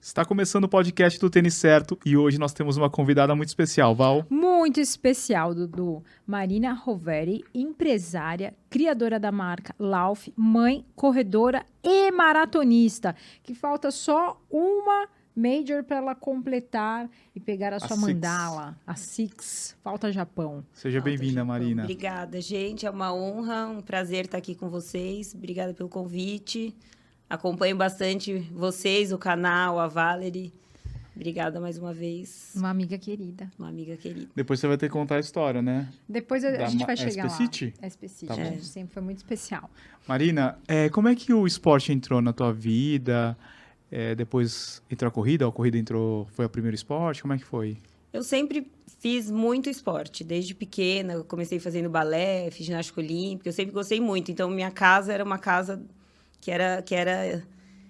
Está começando o podcast do Tênis Certo e hoje nós temos uma convidada muito especial, Val. Muito especial, Dudu. Marina Roveri, empresária, criadora da marca Lauf, mãe, corredora e maratonista. Que falta só uma major para ela completar e pegar a sua mandala, a Six. Falta Japão. Seja bem-vinda, Marina. Obrigada, gente. É uma honra, um prazer estar aqui com vocês. Obrigada pelo convite. Acompanho bastante vocês, o canal, a Valerie. Obrigada mais uma vez. Uma amiga querida. Uma amiga querida. Depois você vai ter que contar a história, né? Depois a gente vai chegar lá. SP-City? SP-City. Tá bom. Sempre foi muito especial. Marina, como é que o esporte entrou na tua vida? Depois entrou a corrida foi o primeiro esporte? Como é que foi? Eu sempre fiz muito esporte. Desde pequena, eu comecei fazendo balé, fiz ginástica olímpica. Eu sempre gostei muito. Então, minha casa era uma casa que era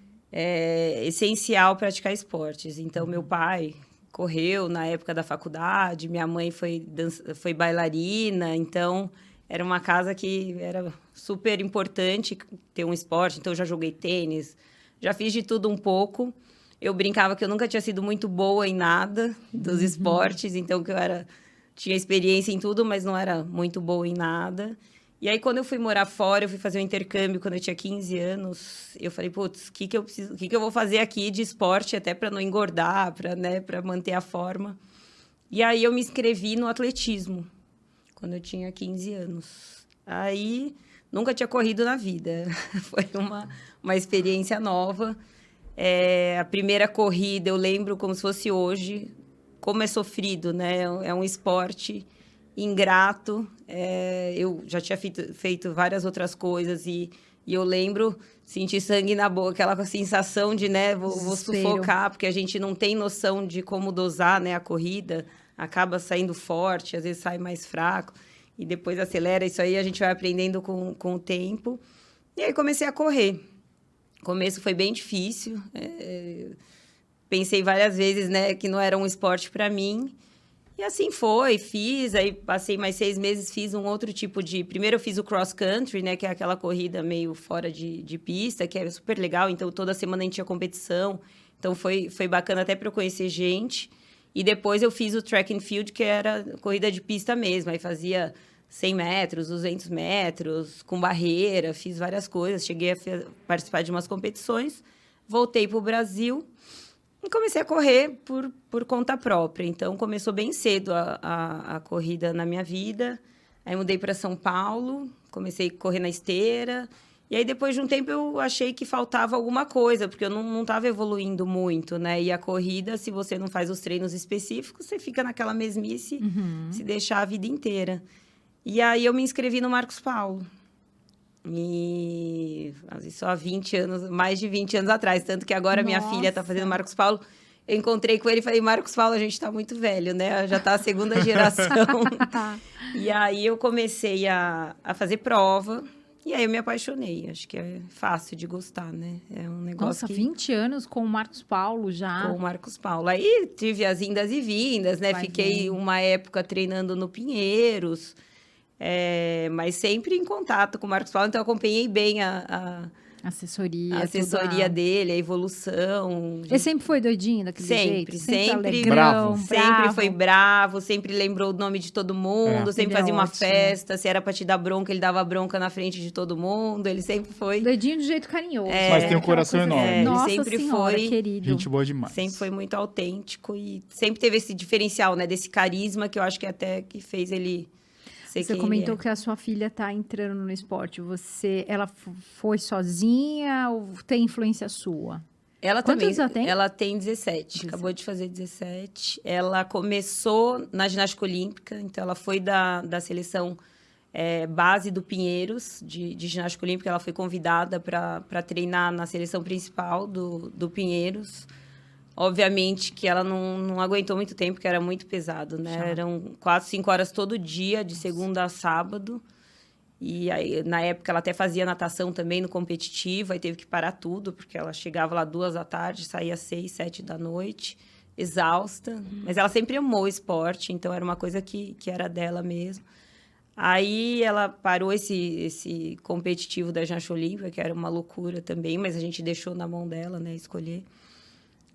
essencial praticar esportes. Então, meu pai correu na época da faculdade, minha mãe foi bailarina, então era uma casa que era super importante ter um esporte. Então, eu já joguei tênis, já fiz de tudo um pouco. Eu brincava que eu nunca tinha sido muito boa em nada dos esportes, então que tinha experiência em tudo, mas não era muito boa em nada. E aí, quando eu fui morar fora, eu fui fazer um intercâmbio quando eu tinha 15 anos. Eu falei, putz, o que eu vou fazer aqui de esporte, até para não engordar, para manter a forma. E aí, eu me inscrevi no atletismo, quando eu tinha 15 anos. Aí, nunca tinha corrido na vida. Foi uma experiência nova. A primeira corrida, eu lembro como se fosse hoje, como é sofrido, né? É um esporte ingrato. Eu já tinha feito várias outras coisas e eu lembro sentir sangue na boca, aquela sensação de, né, vou sufocar, porque a gente não tem noção de como dosar, né, a corrida, acaba saindo forte, às vezes sai mais fraco e depois acelera. Isso aí a gente vai aprendendo com o tempo. E aí comecei a correr. O começo foi bem difícil. Pensei várias vezes, né, que não era um esporte para mim. E assim fiz, aí passei mais 6 meses, fiz um outro tipo de... Primeiro eu fiz o cross country, né, que é aquela corrida meio fora de pista, que é super legal, então toda semana a gente tinha competição, então foi bacana até para eu conhecer gente. E depois eu fiz o track and field, que era corrida de pista mesmo, aí fazia 100 metros, 200 metros, com barreira, fiz várias coisas, cheguei a participar de umas competições, voltei para o Brasil... E comecei a correr por conta própria. Então, começou bem cedo a corrida na minha vida. Aí, mudei para São Paulo, comecei a correr na esteira. E aí, depois de um tempo, eu achei que faltava alguma coisa, porque eu não estava evoluindo muito, né? E a corrida, se você não faz os treinos específicos, você fica naquela mesmice, se deixar a vida inteira. E aí, eu me inscrevi no Marcos Paulo. E só há 20 anos, mais de 20 anos atrás. Tanto que agora minha filha está fazendo Marcos Paulo. Eu encontrei com ele e falei, Marcos Paulo, a gente está muito velho, né? Já está a segunda geração. E aí eu comecei a fazer prova. E aí eu me apaixonei. Acho que é fácil de gostar, né? É um negócio. Nossa, 20 anos com o Marcos Paulo já. Com o Marcos Paulo. Aí tive as indas e vindas, né? Fiquei uma época treinando no Pinheiros. Mas sempre em contato com o Marcos Paulo, então eu acompanhei bem a assessoria dele, a evolução. Ele sempre foi doidinho daquele jeito? Sempre bravo. Sempre foi bravo, sempre lembrou o nome de todo mundo, sempre fazia uma festa. Se era pra te dar bronca, ele dava bronca na frente de todo mundo. Ele sempre foi... Doidinho de jeito carinhoso. Mas tem um coração enorme. Nossa ele sempre senhora, foi querido. Gente boa demais. Sempre foi muito autêntico e sempre teve esse diferencial, né? Desse carisma que eu acho que até que fez ele... Você comentou que a sua filha está entrando no esporte. Ela foi sozinha ou tem influência sua? Ela Quantos também, ela tem? Ela tem 17. Acabou de fazer 17. Ela começou na ginástica olímpica, então ela foi da seleção base do Pinheiros, de ginástica olímpica. Ela foi convidada para treinar na seleção principal do Pinheiros. Obviamente que ela não aguentou muito tempo, porque era muito pesado, né? Eram 4, 5 horas todo dia, de segunda a sábado. E aí, na época, ela até fazia natação também no competitivo, aí teve que parar tudo, porque ela chegava lá 2 da tarde, saía 6, 7 da noite, exausta. Mas ela sempre amou o esporte, então era uma coisa que era dela mesmo. Aí ela parou esse competitivo da ginástica olímpica, que era uma loucura também, mas a gente deixou na mão dela, né, escolher.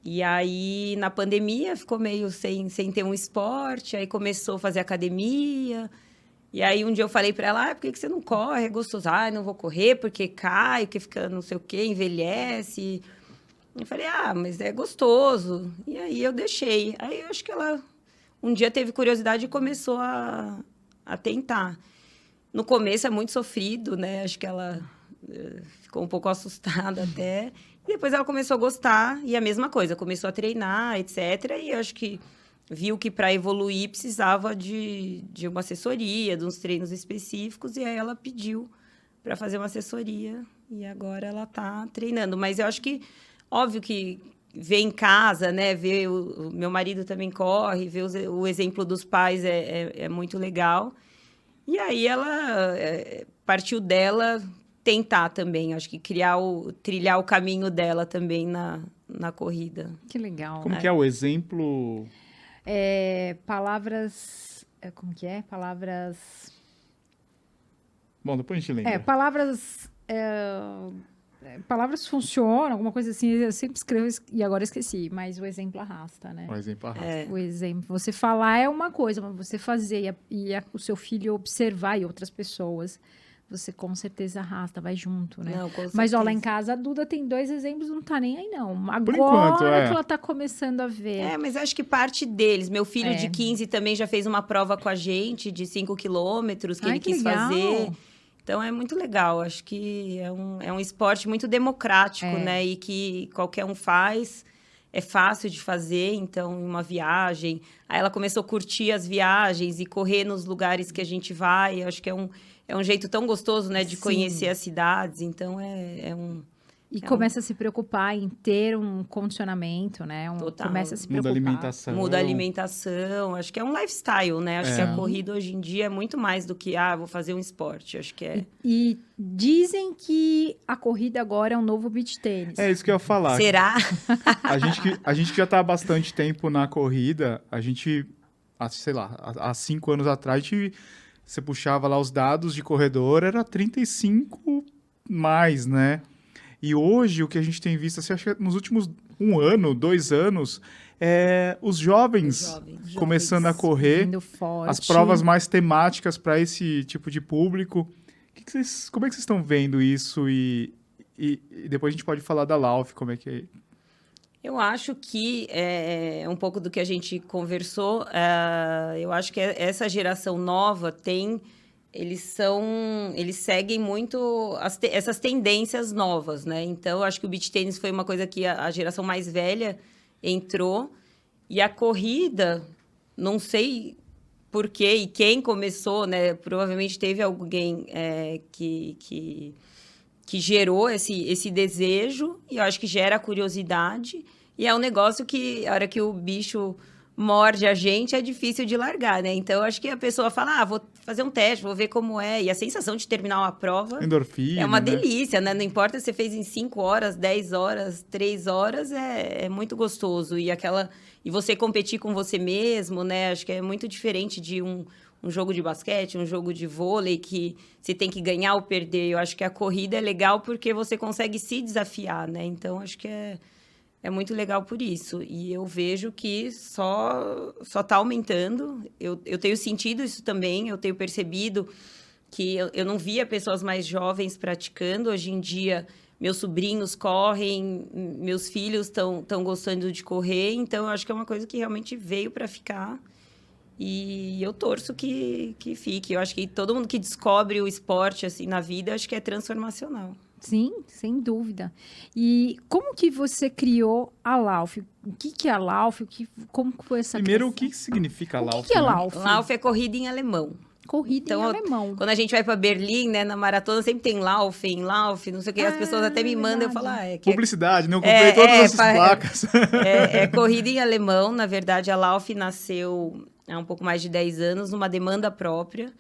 E aí, na pandemia, ficou meio sem ter um esporte, aí começou a fazer academia. E aí, um dia eu falei para ela, por que você não corre? É gostoso. Não vou correr porque cai, porque fica não sei o quê, envelhece. Eu falei, mas é gostoso. E aí, eu deixei. Aí, eu acho que ela, um dia teve curiosidade e começou a tentar. No começo é muito sofrido, né? Acho que ela ficou um pouco assustada até. E depois ela começou a gostar. E a mesma coisa, começou a treinar, etc. E eu acho que viu que para evoluir precisava de uma assessoria, de uns treinos específicos, e aí ela pediu para fazer uma assessoria, e agora ela está treinando. Mas eu acho que, óbvio que ver em casa, né, ver o meu marido também corre, ver o exemplo dos pais é muito legal. E aí ela partiu dela tentar também, acho que trilhar o caminho dela também na corrida. Que legal. Como que é o exemplo? Palavras... Como que é? Palavras... Bom, depois a gente lembra. Palavras funcionam, alguma coisa assim. Eu sempre escrevo e agora esqueci, mas o exemplo arrasta, né? O exemplo arrasta. O exemplo. Você falar é uma coisa, mas você fazer o seu filho observar e outras pessoas, você com certeza arrasta, vai junto, né? Não, com certeza. Mas, ó, lá em casa, a Duda tem 2 exemplos, não tá nem aí, não. Por enquanto, que ela tá começando a ver. Mas acho que parte deles. Meu filho de 15 também já fez uma prova com a gente, de 5 quilômetros, que ele quis legal. fazer. Então, é muito legal. Acho que é um esporte muito democrático, né? E que qualquer um faz. É fácil de fazer, então, em uma viagem. Aí ela começou a curtir as viagens e correr nos lugares que a gente vai. Eu acho que é um jeito tão gostoso, né? De conhecer as cidades. Então, E começa a se preocupar em ter um condicionamento, né? Total. Começa a se preocupar. Muda a alimentação. Acho que é um lifestyle, né? Acho que a corrida hoje em dia é muito mais do que, vou fazer um esporte. Acho que é... E dizem que a corrida agora é um novo beach tênis. É isso que eu ia falar. Será? A gente que já está há bastante tempo na corrida, a gente, sei lá, há 5 anos atrás, você puxava lá os dados de corredor, era 35 mais, né? E hoje, o que a gente tem visto, assim, acho que nos últimos 1 ano, 2 anos, os jovens começando a correr, as provas mais temáticas para esse tipo de público. Como é que vocês estão vendo isso? E depois a gente pode falar da Lauf, como é que é? Eu acho que um pouco do que a gente conversou. Eu acho que essa geração nova eles seguem muito essas tendências novas, né? Então, eu acho que o beach tênis foi uma coisa que a geração mais velha entrou. E a corrida, não sei por quê e quem começou, né? Provavelmente teve alguém que gerou esse desejo, e eu acho que gera curiosidade. E é um negócio que, a hora que o bicho morde a gente, é difícil de largar, né? Então, eu acho que a pessoa fala, vou fazer um teste, vou ver como é. E a sensação de terminar uma prova... Endorfina, é uma né? delícia, né? Não importa se você fez em 5 horas, 10 horas, 3 horas, é muito gostoso. E você competir com você mesmo, né? Acho que é muito diferente de um jogo de basquete, um jogo de vôlei, que você tem que ganhar ou perder. Eu acho que a corrida é legal porque você consegue se desafiar, né? Então, acho que é muito legal por isso. E eu vejo que só está aumentando. Eu tenho sentido isso também, eu tenho percebido que eu não via pessoas mais jovens praticando. Hoje em dia, meus sobrinhos correm, meus filhos estão gostando de correr. Então, eu acho que é uma coisa que realmente veio para ficar. E eu torço que fique. Eu acho que todo mundo que descobre o esporte assim, na vida, acho que é transformacional. Sim, sem dúvida. E como que você criou a Lauf? O que é a Lauf? Como foi essa Primeiro, criação? o que significa Lauf? O que é né? Lauf? Lauf é corrida em alemão. Corrida em alemão. Quando a gente vai para Berlim, né, na maratona, sempre tem Laufen, Lauf, não sei o que. As pessoas até me mandam, eu falo, Publicidade, né? Eu comprei todas essas placas. É corrida em alemão. Na verdade, a Lauf nasceu há um pouco mais de 10 anos, numa demanda própria.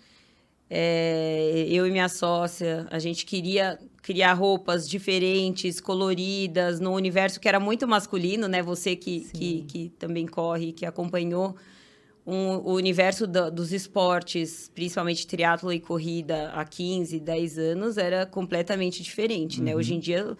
Eu e minha sócia, a gente queria criar roupas diferentes, coloridas, num universo que era muito masculino, né? Você que também corre, que acompanhou o universo dos esportes, principalmente triatlo e corrida, há 15, 10 anos, era completamente diferente, né? Hoje em dia,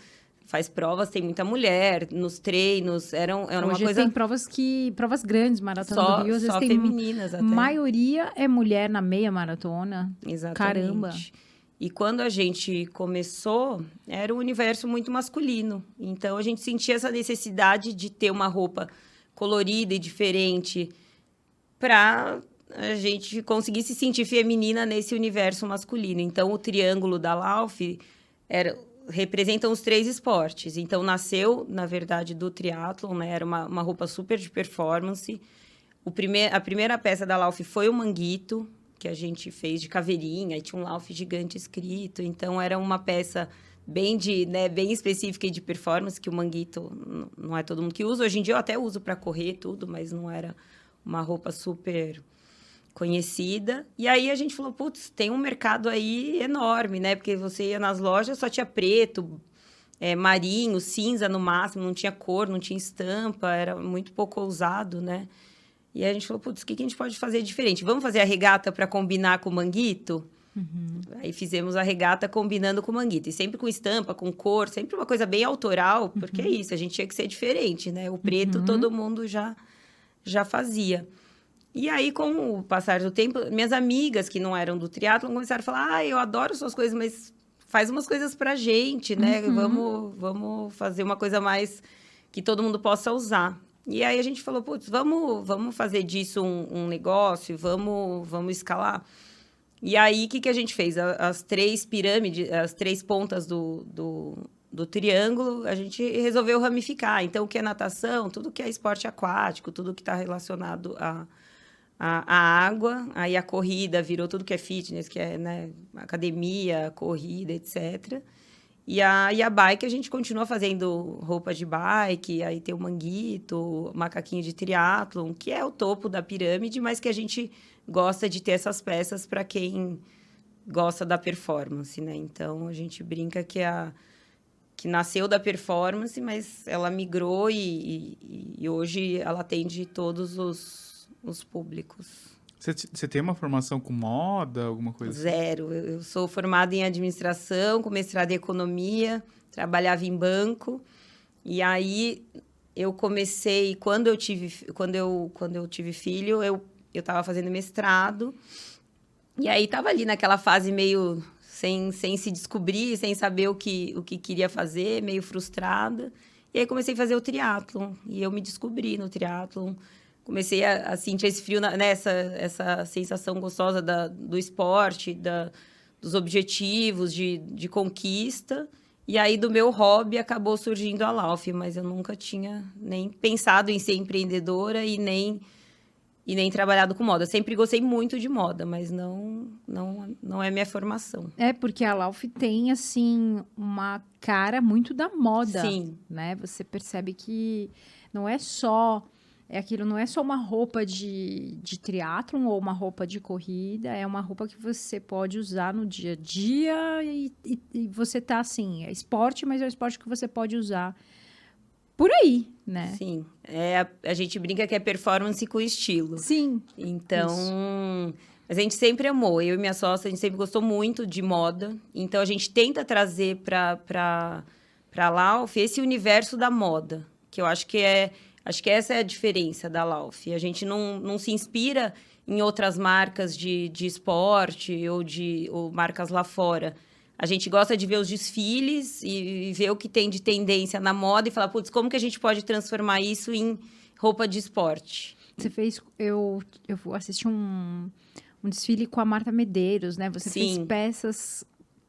faz provas, tem muita mulher nos treinos, era uma Hoje coisa... tem provas grandes, maratona do Rio, às vezes só tem femininas até. maioria é mulher na meia maratona. Exatamente. Caramba. E quando a gente começou, era um universo muito masculino. Então, a gente sentia essa necessidade de ter uma roupa colorida e diferente para a gente conseguir se sentir feminina nesse universo masculino. Então, o triângulo da Lauf representam os 3 esportes. Então, nasceu, na verdade, do triatlon, né? Era uma roupa super de performance. A primeira peça da Lauf foi o manguito, que a gente fez de caveirinha, e tinha um Lauf gigante escrito. Então, era uma peça bem específica e de performance, que o manguito não é todo mundo que usa. Hoje em dia, eu até uso para correr tudo, mas não era uma roupa super conhecida. E aí, a gente falou, putz, tem um mercado aí enorme, né? Porque você ia nas lojas, só tinha preto, marinho, cinza no máximo, não tinha cor, não tinha estampa, era muito pouco ousado, né? E aí a gente falou, putz, o que a gente pode fazer diferente? Vamos fazer a regata para combinar com o manguito? Uhum. Aí fizemos a regata combinando com o manguito. E sempre com estampa, com cor, sempre uma coisa bem autoral, porque é isso, a gente tinha que ser diferente, né? O preto todo mundo já fazia. E aí, com o passar do tempo, minhas amigas que não eram do triatlon começaram a falar, eu adoro suas coisas, mas faz umas coisas pra gente, né? Vamos fazer uma coisa mais que todo mundo possa usar. E aí a gente falou, putz, vamos fazer disso um negócio, vamos escalar. E aí, o que a gente fez? As 3 pirâmides, as 3 pontas do triângulo, a gente resolveu ramificar. Então, o que é natação, tudo que é esporte aquático, tudo que está relacionado à água. Aí, a corrida virou tudo que é fitness, que é, né, academia, corrida, etc. E a bike, a gente continua fazendo roupa de bike, aí tem o manguito, o macaquinho de triatlon, que é o topo da pirâmide, mas que a gente gosta de ter essas peças para quem gosta da performance, né? Então, a gente brinca que nasceu da performance, mas ela migrou e hoje ela atende todos os públicos. Você tem uma formação com moda, alguma coisa assim? Zero. Eu sou formada em administração, com mestrado em economia, trabalhava em banco. E aí, eu comecei... Quando eu tive filho, eu estava fazendo mestrado. E aí, estava ali naquela fase meio sem se descobrir, sem saber o que queria fazer, meio frustrada. E aí, comecei a fazer o triatlon. E eu me descobri no triatlon. Comecei a sentir esse frio, essa sensação gostosa do esporte, dos objetivos, de conquista. E aí, do meu hobby, acabou surgindo a Lauf. Mas eu nunca tinha nem pensado em ser empreendedora e nem trabalhado com moda. Sempre gostei muito de moda, mas não é minha formação. É, porque a Lauf tem, assim, uma cara muito da moda. Sim. Né? Você percebe que não é só... não é só uma roupa de triatlon ou uma roupa de corrida, é uma roupa que você pode usar no dia a dia e você tá assim, é esporte, mas é um esporte que você pode usar por aí, né? Sim, a gente brinca que é performance com estilo. Sim. Então, a gente sempre amou, eu e minha sócia, a gente sempre gostou muito de moda, então a gente tenta trazer para Lauf esse universo da moda, que eu acho que essa é a diferença da Lauf. A gente não se inspira em outras marcas de esporte ou marcas lá fora. A gente gosta de ver os desfiles e ver o que tem de tendência na moda e falar, putz, como que a gente pode transformar isso em roupa de esporte? Você fez... Eu assisti um desfile com a Marta Medeiros, né? Você fez peças...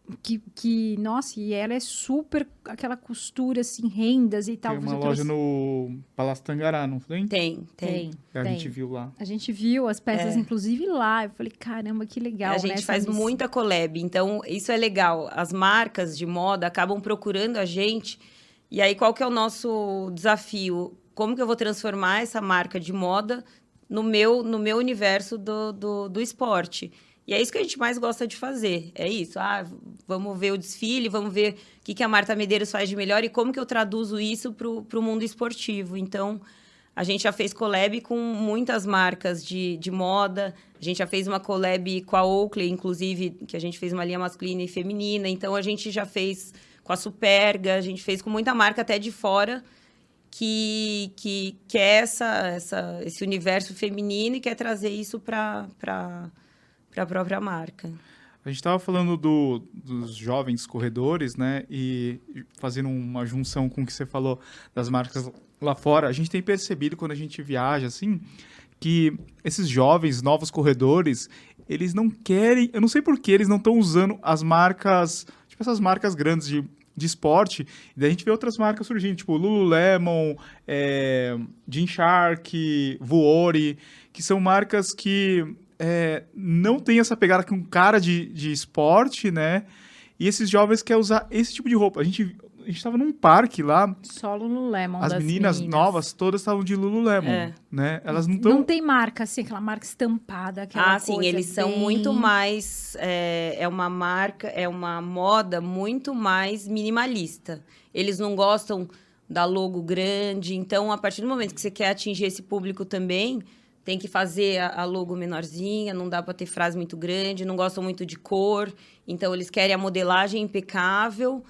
nossa, e ela é super aquela costura, assim, rendas e tal. Tem uma loja no Palácio Tangará, não tem? Tem. A gente viu lá. A gente viu as peças, inclusive, lá. Eu falei, caramba, que legal. A gente faz muita collab, então isso é legal. As marcas de moda acabam procurando a gente. E aí, qual que é o nosso desafio? Como que eu vou transformar essa marca de moda no meu universo do esporte? E é isso que a gente mais gosta de fazer, é isso. Vamos ver o desfile, vamos ver o que a Marta Medeiros faz de melhor e como que eu traduzo isso para o mundo esportivo. Então, a gente já fez collab com muitas marcas de moda, a gente já fez uma collab com a Oakley, inclusive, que a gente fez uma linha masculina e feminina. Então, a gente já fez com a Superga, a gente fez com muita marca até de fora, que quer esse universo feminino e quer trazer isso para a própria marca. A gente estava falando dos jovens corredores, né? E fazendo uma junção com o que você falou das marcas lá fora, a gente tem percebido quando a gente viaja, assim, que esses jovens, novos corredores, eles não querem... Eu não sei por que eles não estão usando as marcas... Tipo, essas marcas grandes de esporte. E daí a gente vê outras marcas surgindo, tipo Lululemon, Gymshark, Vuori, que são marcas que... não tem essa pegada com cara de esporte, né? E esses jovens querem usar esse tipo de roupa. A gente estava num parque lá. Só Lululemon As meninas novas todas estavam de Lululemon, né? Elas não estão... Não tem marca, assim, aquela marca estampada, aquela coisa sim, eles são muito mais... É uma marca, é uma moda muito mais minimalista. Eles não gostam da logo grande. Então, a partir do momento que você quer atingir esse público também... Tem que fazer a logo menorzinha, não dá para ter frase muito grande, não gostam muito de cor. Então, eles querem a modelagem impecável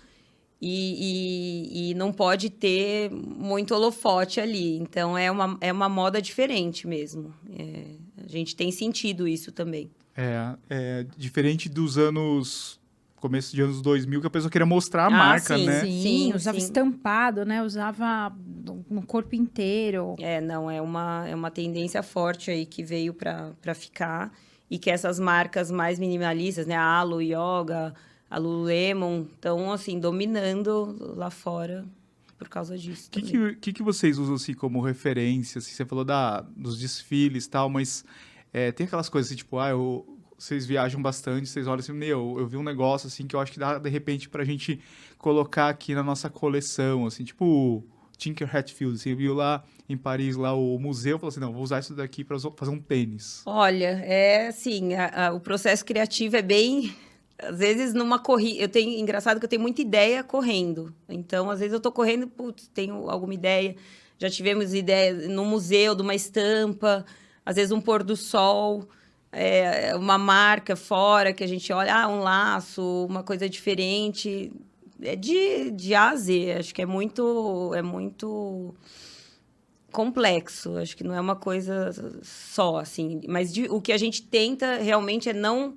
e não pode ter muito holofote ali. Então, é uma moda diferente mesmo. A gente tem sentido isso também. Diferente dos começo de anos 2000, que a pessoa queria mostrar a marca, sim, né? Sim, usava estampado, né? Usava no corpo inteiro. É uma tendência forte aí que veio para ficar e que essas marcas mais minimalistas, né? A Alo Yoga, a Lululemon, estão, assim, dominando lá fora por causa disso. O que vocês usam, assim, como referência? Assim, você falou dos desfiles e tal, mas tem aquelas coisas assim, tipo, vocês viajam bastante, vocês olham assim, eu vi um negócio assim que eu acho que dá, de repente, pra gente colocar aqui na nossa coleção, assim, tipo o Tinker Hatfield, você viu lá em Paris, lá o museu, falou assim, não, vou usar isso daqui pra fazer um tênis. Olha, assim, o processo criativo é bem... Às vezes, numa corrida... Engraçado que eu tenho muita ideia correndo. Então, às vezes, eu tô correndo, tenho alguma ideia. Já tivemos ideia no museu, de uma estampa, às vezes um pôr do sol... uma marca fora que a gente olha, um laço, uma coisa diferente. De A a Z. Acho que é muito complexo. Acho que não é uma coisa só, assim. Mas o que a gente tenta realmente é não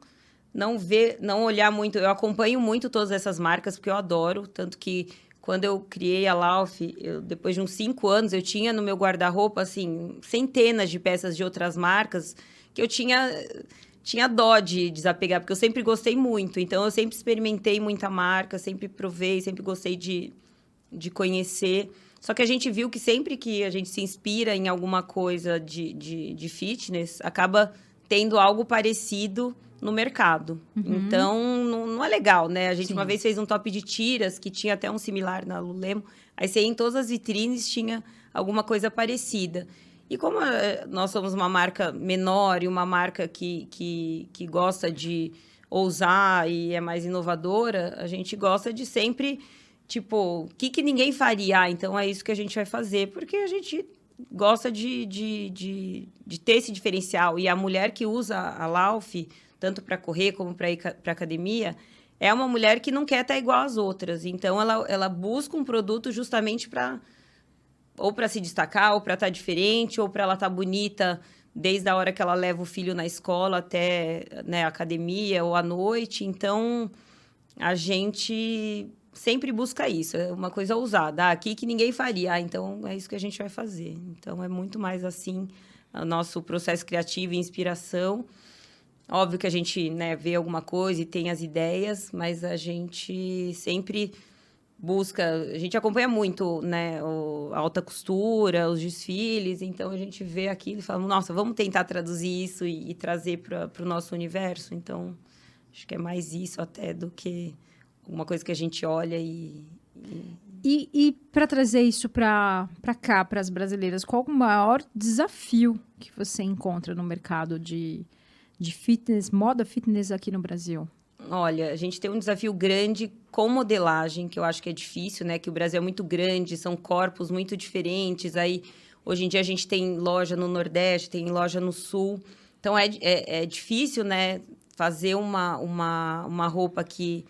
olhar muito. Eu acompanho muito todas essas marcas, porque eu adoro. Tanto que quando eu criei a Lauf, depois de uns 5 anos, eu tinha no meu guarda-roupa, assim, centenas de peças de outras marcas que eu tinha dó de desapegar, porque eu sempre gostei muito. Então, eu sempre experimentei muita marca, sempre provei, sempre gostei de conhecer. Só que a gente viu que sempre que a gente se inspira em alguma coisa de fitness, acaba tendo algo parecido no mercado. Então, não é legal, né? A gente uma vez fez um top de tiras, que tinha até um similar na Lululemon. Aí, você ia em todas as vitrines, tinha alguma coisa parecida. E como nós somos uma marca menor e uma marca que gosta de ousar e é mais inovadora, a gente gosta de sempre, tipo, o que ninguém faria? Então, é isso que a gente vai fazer, porque a gente gosta de ter esse diferencial. E a mulher que usa a Lauf, tanto para correr como para ir para academia, é uma mulher que não quer estar igual às outras. Então, ela busca um produto justamente ou para se destacar, ou para estar diferente, ou para ela estar bonita desde a hora que ela leva o filho na escola até, né, a academia ou à noite. Então, a gente sempre busca isso. É uma coisa ousada. Aqui que ninguém faria. Então, é isso que a gente vai fazer. Então, é muito mais assim o nosso processo criativo e inspiração. Óbvio que a gente, né, vê alguma coisa e tem as ideias, mas a gente sempre... a gente acompanha muito, né, a alta costura, os desfiles, então a gente vê aquilo e fala, nossa, vamos tentar traduzir isso e trazer para o nosso universo. Então, acho que é mais isso até do que uma coisa que a gente olha E para trazer isso para cá, para as brasileiras, qual o maior desafio que você encontra no mercado de fitness, moda fitness aqui no Brasil? Olha, a gente tem um desafio grande com modelagem, que eu acho que é difícil, né? Que o Brasil é muito grande, são corpos muito diferentes. Aí, hoje em dia, a gente tem loja no Nordeste, tem loja no Sul. Então, é difícil, né? Fazer uma roupa que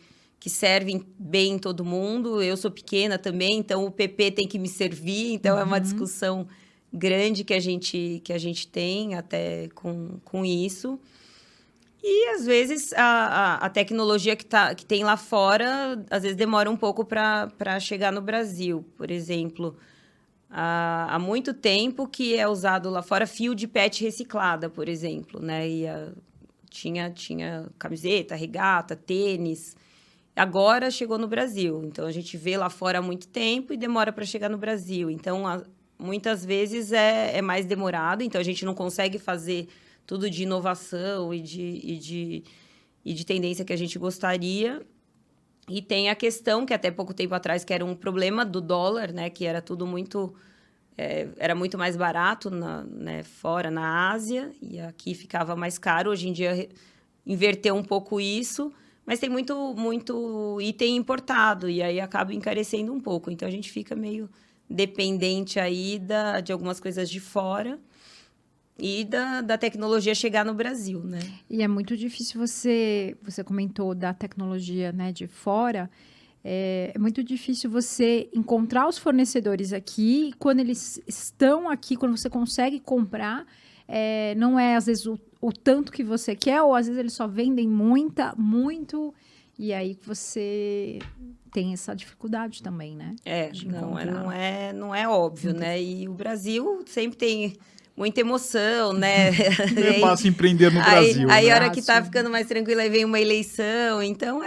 que servem bem todo mundo. Eu sou pequena também, então o PP tem que me servir. Então, é uma discussão grande que a gente tem até com isso. E, às vezes, a tecnologia que tem lá fora, às vezes, demora um pouco para chegar no Brasil. Por exemplo, há muito tempo que é usado lá fora fio de PET reciclada, por exemplo, né? E tinha camiseta, regata, tênis. Agora chegou no Brasil. Então, a gente vê lá fora há muito tempo e demora para chegar no Brasil. Então, muitas vezes é mais demorado. Então, a gente não consegue fazer tudo de inovação e de tendência que a gente gostaria. E tem a questão, que até pouco tempo atrás, que era um problema do dólar, né? Que era tudo muito... era muito mais barato né, fora, na Ásia, e aqui ficava mais caro. Hoje em dia, inverteu um pouco isso, mas tem muito item importado, e aí acaba encarecendo um pouco. Então, a gente fica meio dependente aí de algumas coisas de fora e da tecnologia chegar no Brasil, né? E é muito difícil você comentou da tecnologia, né, de fora. É muito difícil você encontrar os fornecedores aqui. Quando eles estão aqui, quando você consegue comprar, não é, às vezes, o tanto que você quer, ou às vezes eles só vendem muito, e aí você tem essa dificuldade também, né? Não é óbvio, né? E o Brasil sempre tem muita emoção, né? Não é fácil empreender no Brasil. Aí né? a hora que tá ficando mais tranquila, aí vem uma eleição. Então,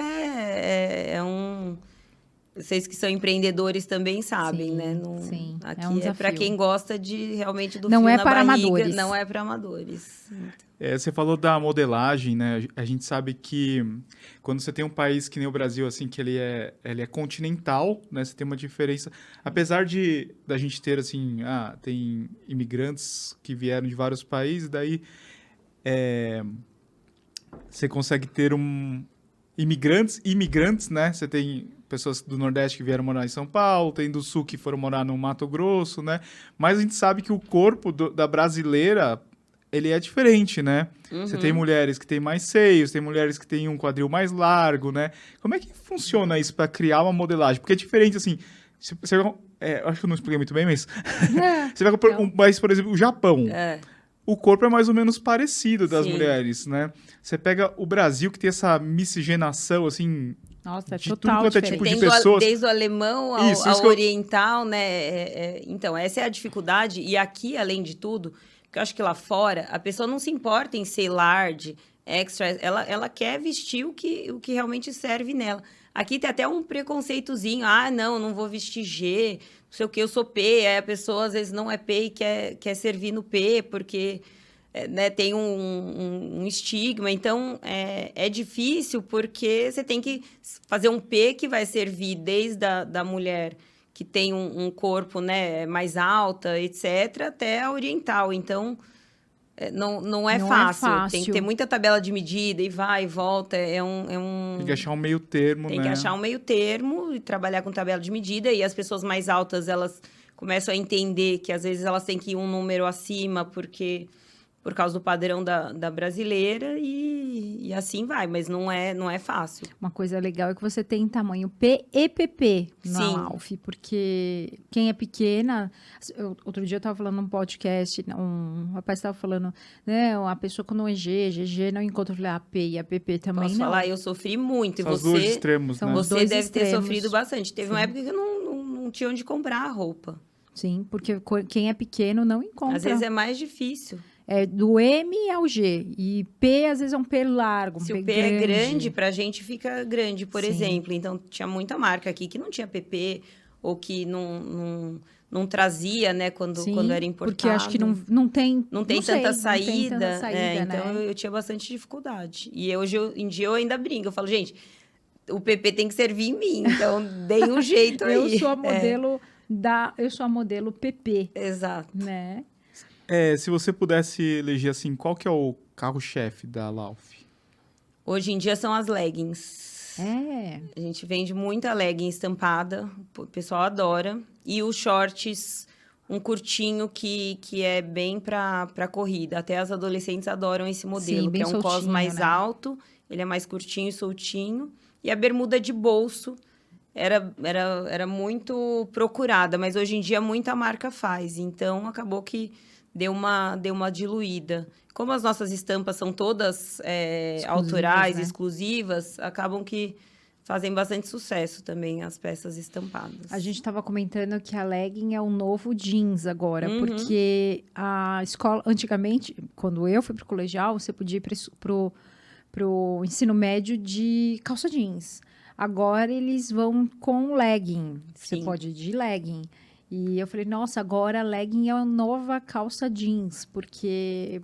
vocês que são empreendedores também sabem, sim, né? Sim, aqui um desafio. para quem gosta realmente do não fio é na para barriga. Amadores. Não é para amadores. Você falou da modelagem, né? A gente sabe que quando você tem um país que nem o Brasil, assim, que ele é continental, né? Você tem uma diferença. Apesar da gente ter, assim, tem imigrantes que vieram de vários países, daí você consegue ter imigrantes, né? Você tem pessoas do Nordeste que vieram morar em São Paulo, tem do Sul que foram morar no Mato Grosso, né? Mas a gente sabe que o corpo da brasileira, ele é diferente, né? Você tem mulheres que têm mais seios, tem mulheres que têm um quadril mais largo, né? Como é que funciona isso para criar uma modelagem? Porque é diferente, assim... acho que eu não expliquei muito bem, mas... você vai comprar um país, por exemplo, o Japão. O corpo é mais ou menos parecido das mulheres, né? Você pega o Brasil, que tem essa miscigenação, assim... Nossa, de total tudo quanto é tipo de pessoas. Desde o alemão ao oriental, né? Então, essa é a dificuldade. E aqui, além de tudo... Porque eu acho que lá fora, a pessoa não se importa em ser large, extra, ela quer vestir o que realmente serve nela. Aqui tem até um preconceitozinho, não vou vestir G, não sei o que, eu sou P, aí a pessoa às vezes não é P e quer servir no P, porque né, tem um estigma. Então, é difícil porque você tem que fazer um P que vai servir desde da mulher que tem um corpo, né, mais alta, etc., até a oriental. Então, não é fácil. Tem que ter muita tabela de medida, e vai e volta. Tem que achar um meio termo, Tem que achar um meio termo e trabalhar com tabela de medida. E as pessoas mais altas, elas começam a entender que, às vezes, elas têm que ir um número acima, por causa do padrão da brasileira, e assim vai, mas não é fácil. Uma coisa legal é que você tem tamanho P e PP na Lauf, porque quem é pequena... Outro dia eu estava falando num podcast, um rapaz estava falando, né, a pessoa com não é GG não encontra, eu falei, a P e a PP também Posso falar, eu sofri muito. São os dois extremos, né? Você deve ter sofrido bastante. Teve uma época que eu não tinha onde comprar a roupa. Sim, porque quem é pequeno não encontra. Às vezes é mais difícil. Do M ao G. E P, às vezes, é um P largo, Se o P é grande, pra gente fica grande, por exemplo. Então, tinha muita marca aqui que não tinha PP, ou que não trazia, né, quando era importado. Porque acho que não tem... Não tem tanta saída. Né? Então, eu tinha bastante dificuldade. E hoje em dia, eu ainda brinco. Eu falo, gente, o PP tem que servir em mim. Então, dei um jeito aí. Eu sou a modelo eu sou a modelo PP. Exato. Né? Se você pudesse eleger, assim, qual que é o carro-chefe da Lauf? Hoje em dia são as leggings. A gente vende muita legging estampada, o pessoal adora. E os shorts, um curtinho que é bem para corrida. Até as adolescentes adoram esse modelo, que é um cos mais alto, ele é mais curtinho e soltinho. E a bermuda de bolso era muito procurada, mas hoje em dia muita marca faz. Então, acabou que deu uma diluída. Como as nossas estampas são todas autorais, né? exclusivas, acabam que fazem bastante sucesso também as peças estampadas. A gente estava comentando que a legging é o novo jeans agora, porque a escola, antigamente, quando eu fui pro colegial, você podia ir pro ensino médio de calça jeans. Agora eles vão com legging. Você Sim. pode ir de legging. E eu falei, nossa, agora a legging é a nova calça jeans, porque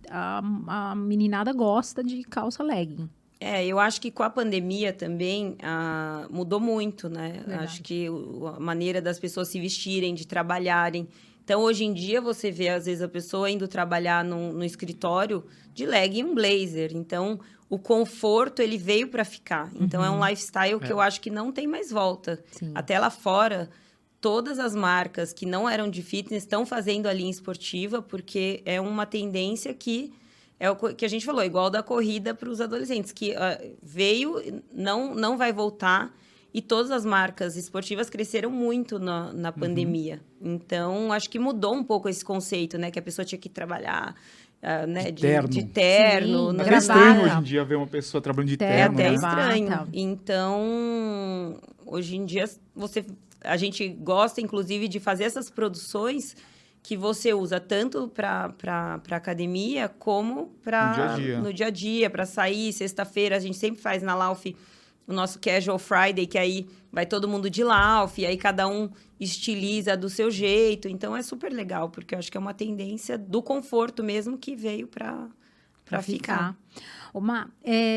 a meninada gosta de calça legging. Eu acho que com a pandemia também mudou muito, né? Verdade. Acho que a maneira das pessoas se vestirem, de trabalharem. Então, hoje em dia, você vê, às vezes, a pessoa indo trabalhar no escritório de legging e um blazer. Então, o conforto, ele veio para ficar. Então, é um lifestyle que eu acho que não tem mais volta. Sim. Até lá fora, todas as marcas que não eram de fitness estão fazendo a linha esportiva, porque é uma tendência que... É o que a gente falou, igual da corrida para os adolescentes, que veio, não vai voltar, e todas as marcas esportivas cresceram muito na pandemia. Então, acho que mudou um pouco esse conceito, né? Que a pessoa tinha que trabalhar né? De terno. Sim, É não até gravata. estranho hoje em dia ver uma pessoa trabalhando de Terno, É terno, até né? estranho. Gravata. Então, hoje em dia, a gente gosta, inclusive, de fazer essas produções que você usa tanto para academia como no dia a dia, para sair. Sexta-feira, a gente sempre faz na Lauf o nosso Casual Friday, que aí vai todo mundo de Lauf, e aí cada um estiliza do seu jeito. Então, é super legal, porque eu acho que é uma tendência do conforto mesmo que veio para ficar. Má,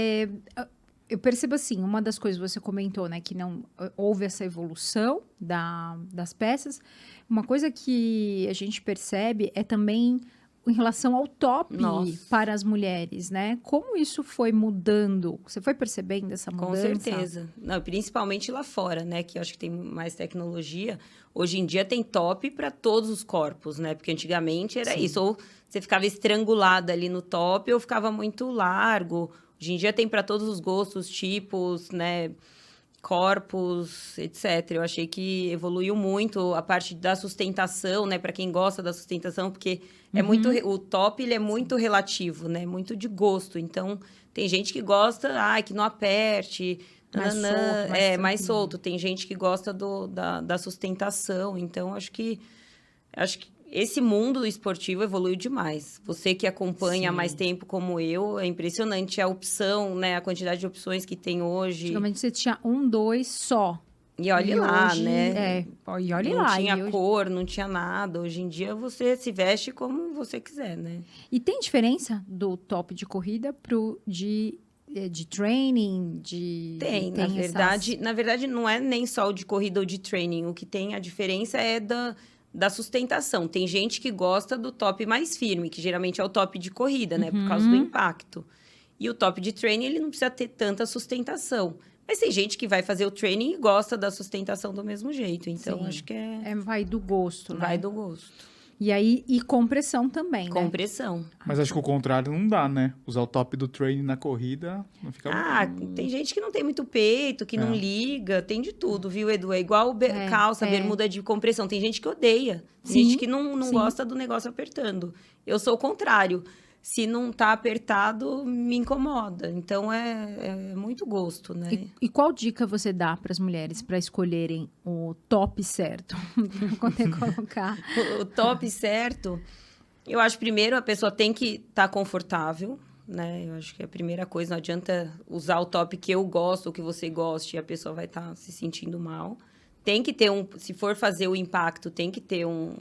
eu percebo assim, uma das coisas que você comentou, né, que não houve essa evolução das peças. Uma coisa que a gente percebe é também em relação ao top Nossa. para as mulheres, né? Como isso foi mudando? Você foi percebendo essa mudança? Com certeza. Não, principalmente lá fora, né? Que eu acho que tem mais tecnologia. Hoje em dia tem top para todos os corpos, né? Porque antigamente era Sim. isso. Ou você ficava estrangulada ali no top ou ficava muito largo. Hoje em dia tem para todos os gostos, tipos, né? Corpos, etc. Eu achei que evoluiu muito a parte da sustentação, né? Para quem gosta da sustentação, porque é muito o top ele é muito relativo, né? Muito de gosto. Então tem gente que gosta, que não aperte, Mais solto, mais mais tranquilo. solto. Tem gente que gosta da sustentação. Então acho que esse mundo esportivo evoluiu demais. Você que acompanha há Sim. mais tempo como eu, é impressionante a opção, né? A quantidade de opções que tem hoje. Antigamente você tinha 1, 2 só. E olhe E lá, hoje, né? E olhe Não lá. tinha e hoje... cor, não tinha nada. Hoje em dia você se veste como você quiser, né? E tem diferença do top de corrida pro de training, Tem, na verdade, não é nem só o de corrida ou de training. O que tem a diferença é da sustentação. Tem gente que gosta do top mais firme, que geralmente é o top de corrida, né? Por causa do impacto. E o top de training, ele não precisa ter tanta sustentação. Mas tem gente que vai fazer o training e gosta da sustentação do mesmo jeito. Então, Sim. acho que vai do gosto, vai né? do gosto. E aí, e compressão também, Com né? pressão. Mas acho que o contrário não dá, né? Usar o top do training na corrida não fica Tem gente que não tem muito peito, que não liga, tem de tudo, viu, Edu? É igual calça, bermuda de compressão. Tem gente que odeia, tem Sim, gente que não sim. gosta do negócio apertando. Eu sou o contrário. Se não tá apertado, me incomoda. Então, é muito gosto, né? E qual dica você dá para as mulheres para escolherem o top certo? Quando colocar. O top certo, eu acho primeiro a pessoa tem que estar confortável, né? Eu acho que é a primeira coisa, não adianta usar o top que eu gosto ou que você goste e a pessoa vai estar se sentindo mal. Tem que ter se for fazer o impacto, tem que ter um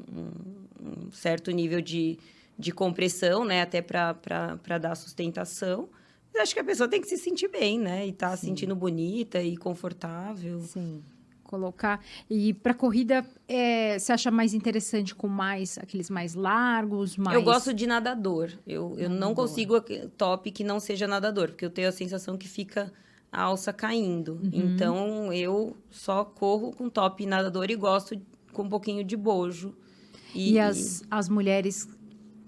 certo nível de compressão, né? Até para dar sustentação. Mas acho que a pessoa tem que se sentir bem, né? E tá se sentindo bonita e confortável. Sim. Colocar. E para corrida, você acha mais interessante com aqueles mais largos? Eu gosto de nadador. Eu não consigo top que não seja nadador, porque eu tenho a sensação que fica a alça caindo. Então, eu só corro com top nadador e gosto com um pouquinho de bojo. E as mulheres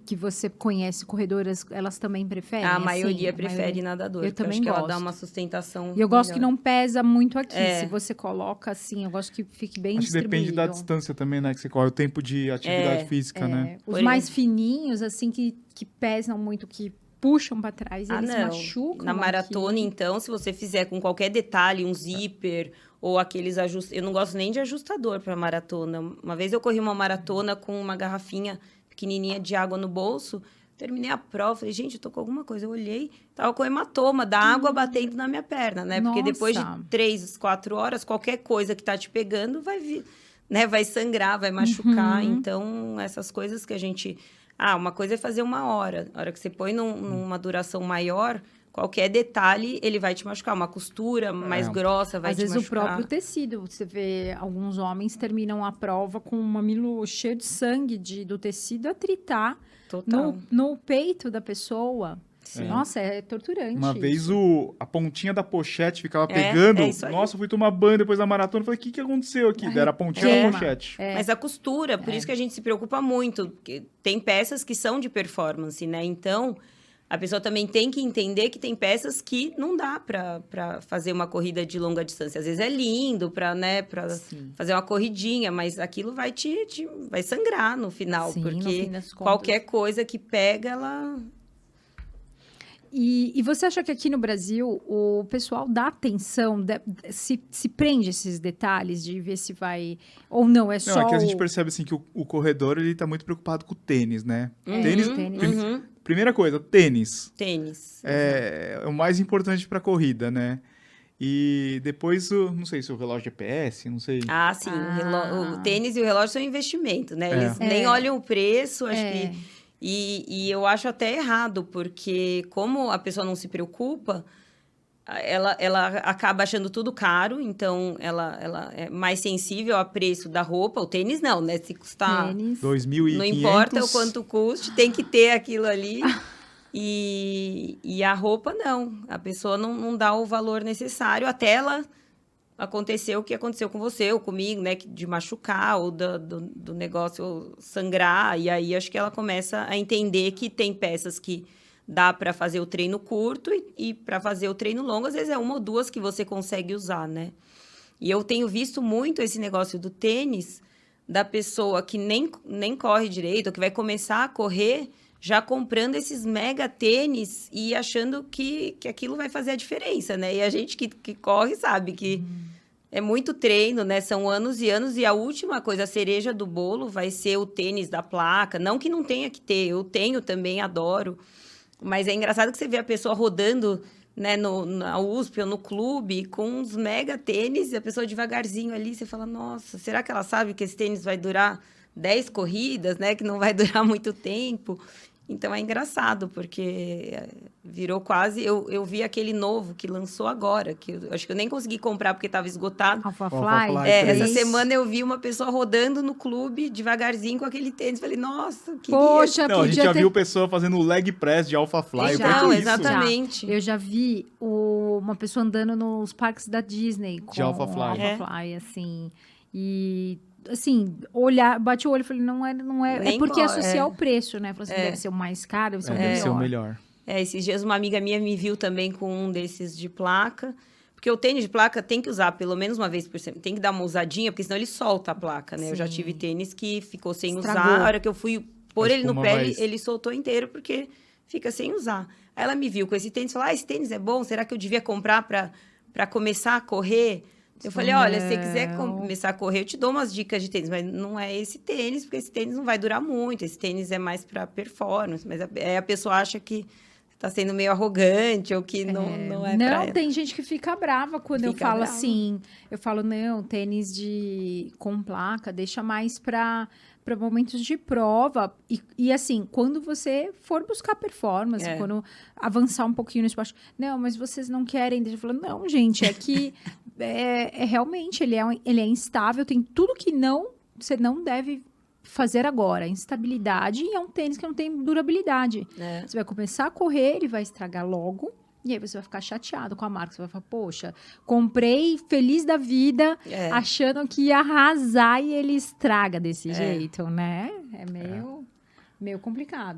que você conhece, corredoras, elas também preferem? A assim? maioria prefere nadador. Eu porque também acho que ela gosto. dá uma sustentação E eu gosto que melhor. não pesa muito aqui. É. Se você coloca assim, eu gosto que fique bem Acho que distribuído. depende da distância também, né? Que você corre, o tempo de atividade física, né? Os Por mais isso. fininhos, assim, que pesam muito, que puxam para trás, eles não. machucam. Na maratona, aqui. então, se você fizer com qualquer detalhe, um zíper ou aqueles ajustes... Eu não gosto nem de ajustador para maratona. Uma vez eu corri uma maratona com uma garrafinha pequenininha de água no bolso. Terminei a prova, falei, gente, eu tô com alguma coisa. Eu olhei, tava com hematoma da água batendo na minha perna, né? Porque depois de Nossa. 3, 4 horas, qualquer coisa que tá te pegando vai vir, né? Vai sangrar, vai machucar. Então, essas coisas que a gente... uma coisa é fazer 1 hora. A hora que você põe numa duração maior, qualquer detalhe, ele vai te machucar. Uma costura mais grossa vai Às te vezes machucar. o próprio tecido. Você vê alguns homens terminam a prova com um mamilo cheio de sangue do tecido a tritar Total. no peito da pessoa. Sim. Nossa, é torturante. Uma vez a pontinha da pochete ficava É, pegando. é isso aí. Nossa, eu fui tomar banho depois da maratona. Falei, o que aconteceu aqui? Era a pontinha da Queima. pochete. Mas a costura, por isso que a gente se preocupa muito. Porque tem peças que são de performance, né? Então, a pessoa também tem que entender que tem peças que não dá para fazer uma corrida de longa distância. Às vezes é lindo para, né, fazer uma corridinha, mas aquilo vai vai sangrar no final. Sim, no porque fim das contas. qualquer coisa que pega, ela... E você acha que aqui no Brasil o pessoal dá atenção, se prende esses detalhes de ver se vai ou não? É Não, só é que a gente percebe assim que o corredor ele tá muito preocupado com o tênis, né? tênis. Primeira coisa, tênis. Tênis. É o mais importante para corrida, né? E depois, não sei se o relógio GPS, não sei. Sim. O tênis e o relógio são investimento, né? Eles É. nem olham o preço, acho É. que... E eu acho até errado, porque como a pessoa não se preocupa, ela acaba achando tudo caro, então ela é mais sensível ao preço da roupa. O tênis não, né? Se custar... Tênis. 2.500. Não importa o quanto custe, tem que ter aquilo ali. E a roupa, não. A pessoa não dá o valor necessário até ela acontecer o que aconteceu com você ou comigo, né? De machucar ou do negócio sangrar. E aí, acho que ela começa a entender que tem peças que dá para fazer o treino curto e para fazer o treino longo, às vezes é 1 ou 2 que você consegue usar, né? E eu tenho visto muito esse negócio do tênis, da pessoa que nem corre direito, ou que vai começar a correr já comprando esses mega tênis e achando que aquilo vai fazer a diferença, né? E a gente que corre sabe que é muito treino, né? São anos e anos. E a última coisa, a cereja do bolo, vai ser o tênis da placa. Não que não tenha que ter, eu tenho também, adoro. Mas é engraçado que você vê a pessoa rodando, né, na USP ou no clube com uns mega tênis e a pessoa devagarzinho ali. Você fala, nossa, será que ela sabe que esse tênis vai durar 10 corridas, né? Que não vai durar muito tempo. Então, é engraçado, porque virou quase... Eu vi aquele novo que lançou agora, que eu acho que eu nem consegui comprar porque estava esgotado. Alpha Alpha Fly. Fly. Essa 3. semana eu vi uma pessoa rodando no clube, devagarzinho, com aquele tênis. Falei, nossa, que Poxa, Não, a gente podia já ter... viu pessoa fazendo o leg press de Alpha Fly. Já, eu faço isso. exatamente. Eu já vi uma pessoa andando nos parques da Disney com De Alpha Fly. Alpha Fly, assim. E, assim, bate o olho e falei, não é Nem porque co- associa ao preço, né? Falei assim, É. deve ser o mais caro, deve ser o Deve ser o melhor. melhor. Esses dias uma amiga minha me viu também com um desses de placa. Porque o tênis de placa tem que usar pelo menos uma vez por semana. Tem que dar uma usadinha, porque senão ele solta a placa, né? Eu já Sim. tive tênis que ficou sem Estragou. usar. A hora que eu fui pôr A ele no espuma pé, vai- ele soltou inteiro, porque fica sem usar. Aí ela me viu com esse tênis e falou, esse tênis é bom? Será que eu devia comprar para começar a correr? Eu falei, olha, se você quiser começar a correr, eu te dou umas dicas de tênis, mas não é esse tênis, porque esse tênis não vai durar muito. Esse tênis é mais para performance. Mas aí a pessoa acha que tá sendo meio arrogante ou que não é pra Não, ela. tem gente que fica brava quando eu Fica falo brava. assim. Eu falo, não, tênis com placa, deixa mais para momentos de prova. E assim, quando você for buscar performance, É. quando avançar um pouquinho no esporte. Não, mas vocês não querem. Deixa eu falar, não, gente, é que realmente ele é instável, tem tudo que você não deve fazer agora. Instabilidade e é um tênis que não tem durabilidade. É. Você vai começar a correr, ele vai estragar logo. E aí você vai ficar chateado com a marca. Você vai falar, poxa, comprei feliz da vida, achando que ia arrasar e ele estraga desse jeito, né? É meio complicado.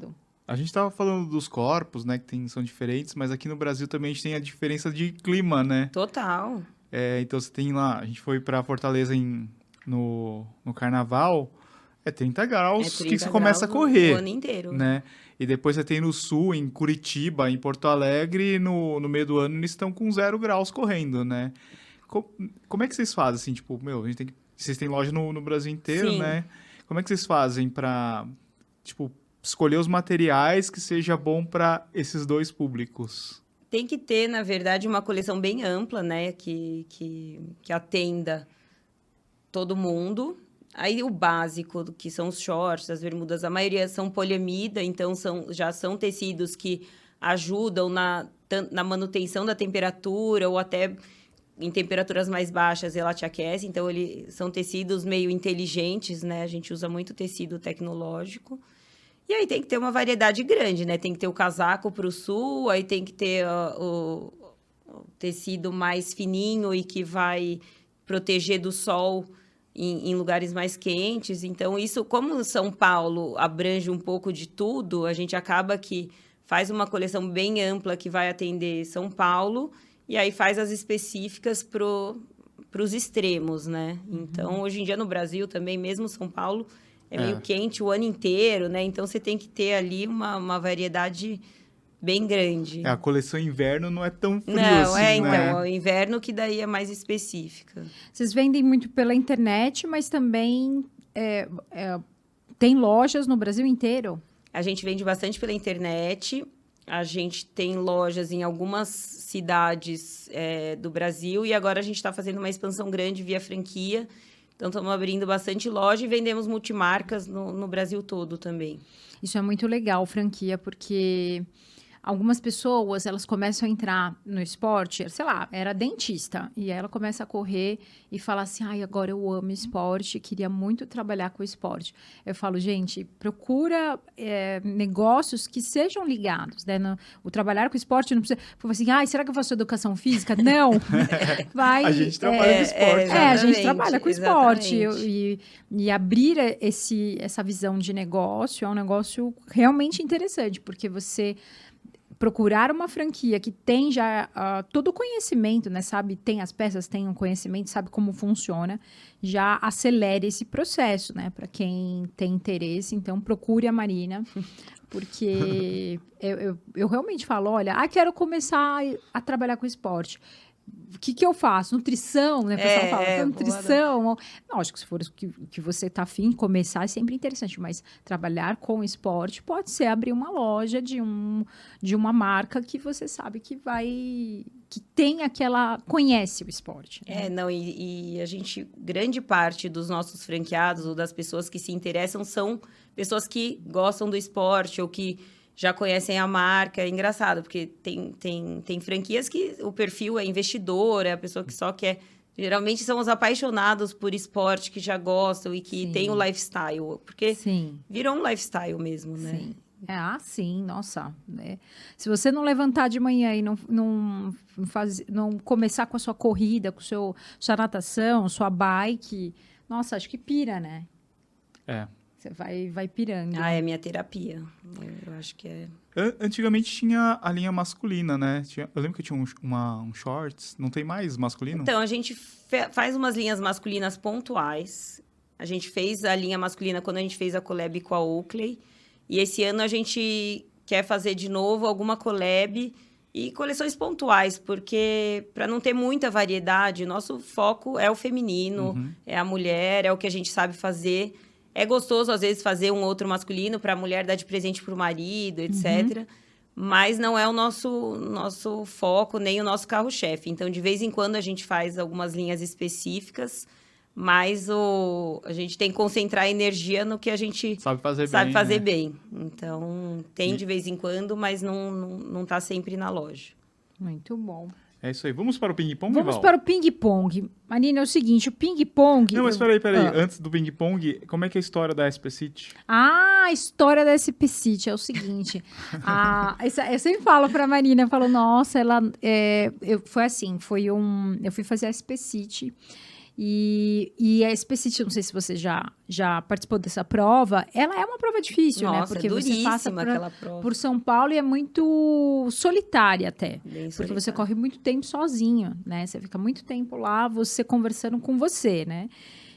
A gente tava falando dos corpos, né, que são diferentes, mas aqui no Brasil também a gente tem a diferença de clima, né? Total. Então você tem lá, a gente foi pra Fortaleza no Carnaval, 30 graus que 30 você começa a graus correr, o ano inteiro. né? E depois você tem no sul, em Curitiba, em Porto Alegre, no meio do ano eles estão com 0 graus correndo, né? Como é que vocês fazem, assim, tipo, vocês têm loja no Brasil inteiro, Sim. né? Como é que vocês fazem pra, tipo, escolher os materiais que seja bom para esses dois públicos? Tem que ter, na verdade, uma coleção bem ampla, né? Que atenda todo mundo. Aí o básico, que são os shorts, as bermudas, a maioria são poliamida, então já são tecidos que ajudam na manutenção da temperatura ou até em temperaturas mais baixas ela te aquece. Então, são tecidos meio inteligentes, né? A gente usa muito tecido tecnológico. E aí tem que ter uma variedade grande, né? Tem que ter o casaco para o sul, aí tem que ter o tecido mais fininho e que vai proteger do sol em lugares mais quentes. Então, isso, como São Paulo abrange um pouco de tudo, a gente acaba que faz uma coleção bem ampla que vai atender São Paulo e aí faz as específicas para os extremos, né? Então, hoje em dia no Brasil também, mesmo São Paulo, é meio quente o ano inteiro, né? Então, você tem que ter ali uma variedade bem grande. A coleção inverno não é tão frio não, assim, então, né? o inverno que daí é mais específica. Vocês vendem muito pela internet, mas também tem lojas no Brasil inteiro? A gente vende bastante pela internet. A gente tem lojas em algumas cidades do Brasil. E agora a gente está fazendo uma expansão grande via franquia. Então, estamos abrindo bastante loja e vendemos multimarcas no Brasil todo também. Isso é muito legal, franquia, porque algumas pessoas, elas começam a entrar no esporte, sei lá, era dentista, e aí ela começa a correr e fala assim, ai, agora eu amo esporte, queria muito trabalhar com esporte. Eu falo, gente, procura negócios que sejam ligados, né? O trabalhar com esporte não precisa... Fala assim, ai, será que eu faço educação física? Não! Vai... A gente trabalha com esporte. a gente trabalha com esporte. Exatamente. E abrir essa visão de negócio é um negócio realmente interessante, porque você... procurar uma franquia que tem já todo o conhecimento, né? Sabe, tem as peças, tem um conhecimento, sabe como funciona, já acelera esse processo, né? Para quem tem interesse, então procure a Marina, porque eu realmente falo, olha, quero começar a trabalhar com esporte. O que eu faço? Nutrição, né? O pessoal fala, nutrição. Lógico, se for o que você está afim de começar, é sempre interessante, mas trabalhar com esporte pode ser abrir uma loja de uma marca que você sabe que tem conhece o esporte. Né? E a gente, grande parte dos nossos franqueados ou das pessoas que se interessam são pessoas que gostam do esporte ou que já conhecem a marca. É engraçado, porque tem franquias que o perfil é investidor, é a pessoa que só quer... Geralmente são os apaixonados por esporte, que já gostam e que tem o lifestyle. Porque virou um lifestyle mesmo, né? Sim. Sim, nossa. Né? Se você não levantar de manhã e não começar com a sua corrida, com sua natação, sua bike, nossa, acho que pira, né? Você vai pirando. É minha terapia. Eu acho que é... Antigamente tinha a linha masculina, né? Eu lembro que tinha um shorts. Não tem mais masculino? Então, a gente faz umas linhas masculinas pontuais. A gente fez a linha masculina quando a gente fez a collab com a Oakley. E esse ano a gente quer fazer de novo alguma collab e coleções pontuais, porque para não ter muita variedade, nosso foco é o feminino, é a mulher, é o que a gente sabe fazer. É gostoso, às vezes, fazer um outro masculino para a mulher dar de presente para o marido, etc. Mas não é o nosso foco, nem o nosso carro-chefe. Então, de vez em quando, a gente faz algumas linhas específicas, mas a gente tem que concentrar a energia no que a gente sabe fazer bem. Então, tem de vez em quando, mas não está sempre na loja. Muito bom. É isso aí. Vamos para o ping-pong, Vamos para o ping-pong. Marina, é o seguinte, o ping-pong... Não, mas peraí. Antes do ping-pong, como é que é a história da SP City? A história da SP City é o seguinte. Eu sempre falo para a Marina, eu falo, nossa, ela... foi assim, eu fui fazer a SP City E é específico, não sei se você já participou dessa prova, ela é uma prova difícil, né? Nossa, Porque é você passa duríssima aquela prova. por São Paulo e é muito solitária até. Bem Porque você solitária. corre muito tempo sozinho, né? Você fica muito tempo lá, você conversando com você, né?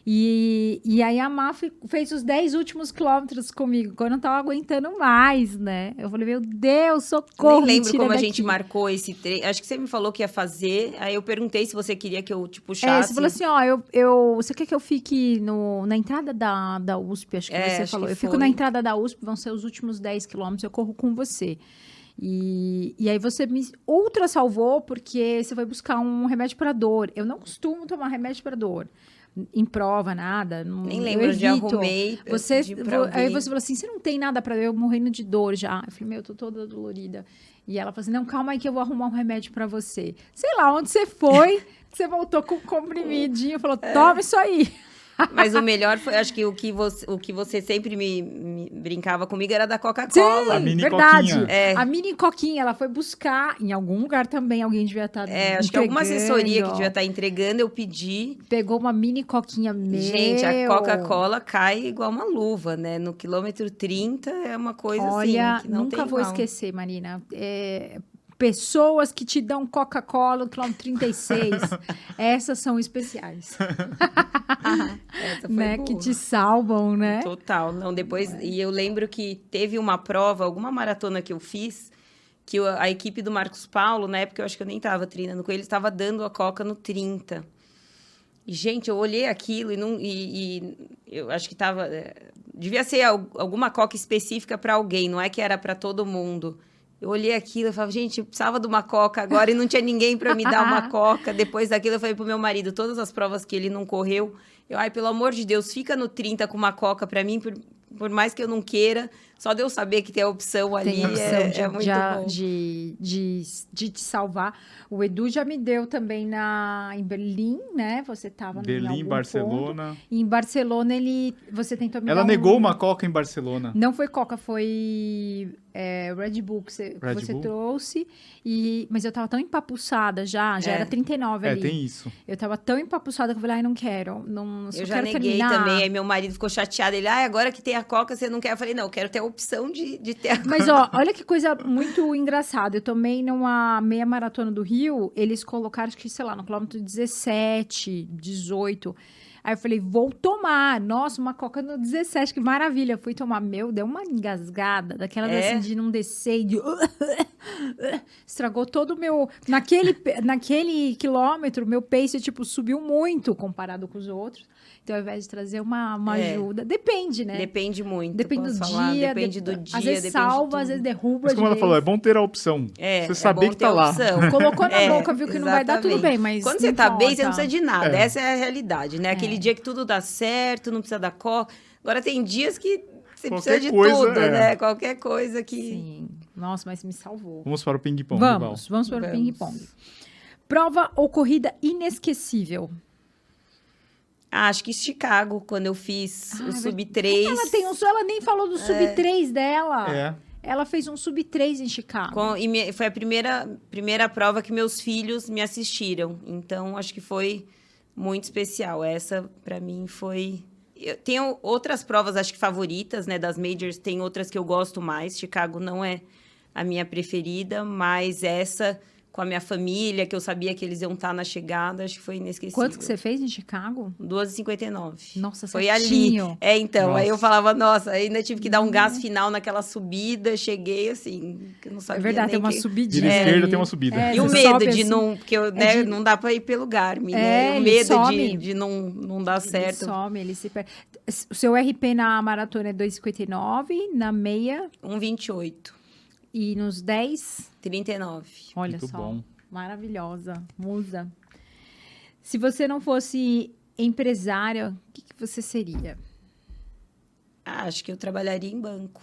E aí a Má fez os 10 últimos quilômetros comigo, quando eu não tava aguentando mais, né? Eu falei, meu Deus, socorro, Nem me lembro tira como a daqui. gente marcou esse treino. Acho que você me falou que ia fazer. Aí eu perguntei se você queria que eu te É, puxasse. você falou assim, você quer que eu fique na entrada da USP? Acho que você acho falou. que Eu fico foi. na entrada da USP, vão ser os últimos 10 quilômetros, eu corro com você. E aí você me ultra salvou porque você foi buscar um remédio para dor. Eu não costumo tomar remédio para dor. Em prova, nada. Nem eu lembro onde evito. arrumei. eu pedi pra Aí alguém. você falou assim, você não tem nada para eu morrendo de dor já. Eu falei, eu tô toda dolorida. E ela falou assim, não, calma aí que eu vou arrumar um remédio para você. Sei lá, onde você foi, que você voltou com um comprimidinho, falou, toma isso aí. Mas o melhor foi, acho que o que você sempre me brincava comigo era da Coca-Cola. A mini verdade. coquinha. É. A mini coquinha, ela foi buscar em algum lugar também, alguém devia estar Acho que alguma assessoria que devia estar entregando, eu pedi. Pegou uma mini coquinha mesmo. Gente, a Coca-Cola cai igual uma luva, né? No quilômetro 30 é uma coisa Olha, assim, que não nunca tem vou igual. esquecer, Marina. Pessoas que te dão Coca-Cola no quilômetro 36, essas são especiais, Essa foi né? boa. Que te salvam, né? Total. Não, depois... E eu lembro que teve uma prova, alguma maratona que eu fiz, que a equipe do Marcos Paulo, na época eu acho que eu nem estava treinando com ele, estava dando a Coca no 30. E, gente, eu olhei aquilo e eu acho que estava... devia ser alguma Coca específica para alguém, não é que era para todo mundo. Eu olhei aquilo e falava, gente, eu precisava de uma Coca agora e não tinha ninguém para me dar uma Coca. Depois daquilo, eu falei pro meu marido, todas as provas que ele não correu, ai, pelo amor de Deus, fica no 30 com uma Coca para mim, por mais que eu não queira, só de eu saber que tem a opção ali, Tem a opção é muito bom. de te salvar. O Edu já me deu também em Berlim, né? Você estava em Berlim, algum Barcelona. ponto. E em Barcelona, você tentou me Ela dar negou uma Coca em Barcelona. Não foi Coca, foi Red Bull que você Bull? trouxe. Mas eu tava tão empapuçada já era 39 ali. Tem isso. Eu tava tão empapuçada que eu falei, ai, não quero. Não, só Eu já quero neguei terminar. também, aí meu marido ficou chateado. Ele, agora que tem a Coca, você não quer? Eu falei, não, eu quero ter a opção de ter a Coca. Mas, olha que coisa muito engraçada. Eu tomei numa meia maratona do Rio, eles colocaram, acho que, sei lá, no quilômetro 17, 18. Aí eu falei, vou tomar. Nossa, uma Coca no 17, que maravilha. Fui tomar, deu uma engasgada, daquela assim, de não descer, de... Estragou todo o meu... Naquele quilômetro, meu pace, tipo, subiu muito comparado com os outros. Então, ao invés de trazer uma ajuda... Depende, né? Depende muito, Depende do falar. dia. Depende do dia, Às vezes depende salva, às vezes derruba. Mas como ela falou, é bom ter a opção. Você saber bom que tá ter lá. opção. Colocou na boca, viu que não vai dar, tudo exatamente. bem, mas quando não você tá bem, você importa. não precisa de nada. Essa é a realidade, né? Aquele dia que tudo dá certo, não precisa da Coca. Agora, tem dias que você precisa de tudo, né? Qualquer coisa que... Sim. Nossa, mas me salvou. Vamos para o ping-pong, Vamos para o ping-pong. Prova ou corrida inesquecível? Acho que Chicago, quando eu fiz o Sub-3. Ela nem falou do Sub-3 dela. É. Ela fez um Sub-3 em Chicago. Foi a primeira prova que meus filhos me assistiram. Então, acho que foi muito especial. Essa, para mim, foi... Eu tenho outras provas, acho que favoritas, né? Das Majors, tem outras que eu gosto mais. Chicago não é a minha preferida, mas essa... com a minha família, que eu sabia que eles iam estar na chegada, acho que foi inesquecível. Quanto que você fez em Chicago? 2h59. Nossa, foi certinho. ali. Então, Nossa. aí eu falava, nossa, ainda tive que dar um gás final naquela subida, cheguei assim, que eu não sabia. É verdade, tem nem uma que... subidinha. Vira esquerda, tem uma subida. E o você medo sobe de assim, não... Porque não dá pra ir pelo Garmin, né? E o ele medo some. de não dar certo. Ele some, ele se perde. O seu RP na maratona é 2,59, na meia 1,28. e nos 10, 39. olha Muito só. bom. Maravilhosa, musa. Se você não fosse empresária, o que você seria? Acho que eu trabalharia em banco.